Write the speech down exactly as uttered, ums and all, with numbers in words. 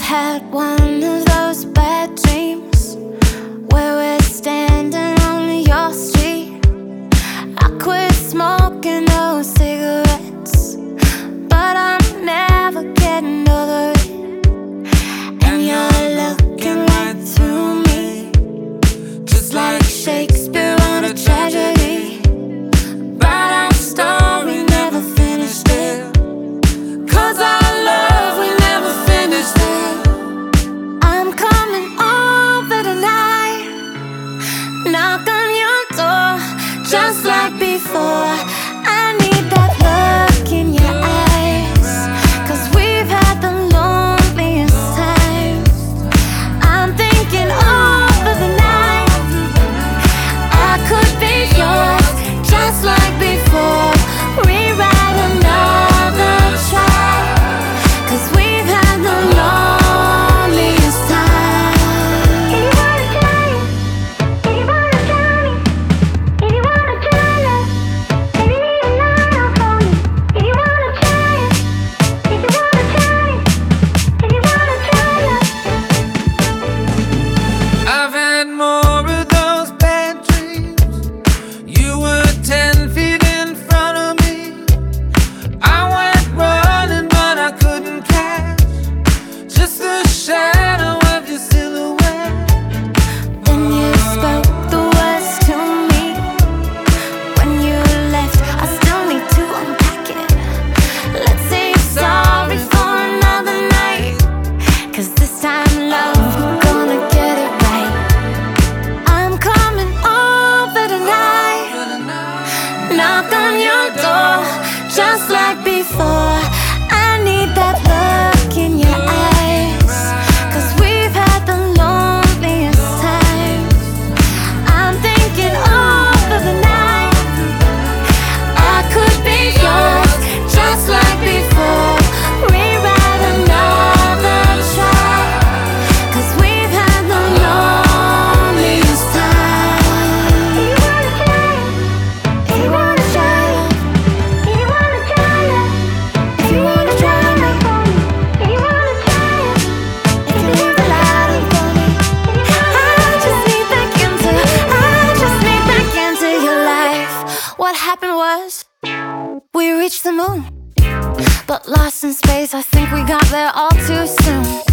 had one of those bad dreams where we're standing on your street. I quit smoking those cigarettes, but I'm never getting over it. And you're looking right through me, just like Shakespeare on a tragedy. But our story never finished there, 'cause our love, we never finished there. I'm coming over tonight, knock on your door, just like before. I need that look in your eyes, 'cause we've had the loneliest times. I'm thinking over the night, I could be yours, just like before. Rewrite another track, 'cause we've had the loneliest time. If you wanna try it, if you wanna try me, if you wanna try it, maybe need a line for me. If you wanna try it, if you wanna try it, if you wanna try it. I've had more of those bad dreams. You were ten feet in front of me. I went running, but I couldn't catch just the shadow of your silhouette. Then you spoke the words to me. When you left, I still need to unpack it. Let's say sorry for another night, 'cause this time, love, we're gonna get it right. I'm coming over tonight, knock on your door, just like before. I need that look in your eyes, 'cause we've had the loneliest times. I'm thinking over the night, I could be yours, just like before. Rewrite another track, 'cause we've had the loneliest time. If you wanna try it, if you wanna try it, if you wanna try me, if you wanna try it, if you leave the light on for me. I just need back into, I just need back into your life. What happened was, we reached the moon, but lost in space, I think we got there all too soon.